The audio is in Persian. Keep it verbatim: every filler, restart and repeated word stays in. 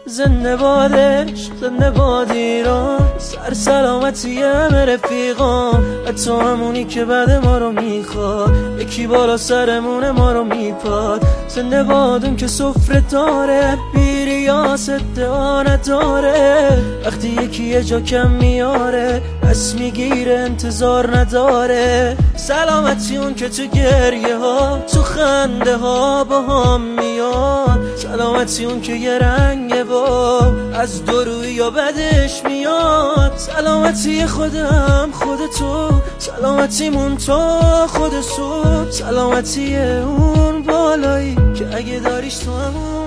زنده بادش، زنده باد ایران، سر سلامتی همه رفیقان، حتی همونی که بعد ما رو میخواد، یکی بالا سرمون ما رو میپاد. زنده باد اون که سفره داره، بی ریاست ادعا نداره، وقتی یکی یه جا کم میاره پس میگیره انتظار نداره. سلامتی اون که تو گریه ها تو خنده ها با هم میاد، سلامتی اون که یه رنگه و از دروی یا بدش میاد. سلامتی خودم خود تو، سلامتیمون تا خود صبح، سلامتی اون بالایی که اگه داریش تو همون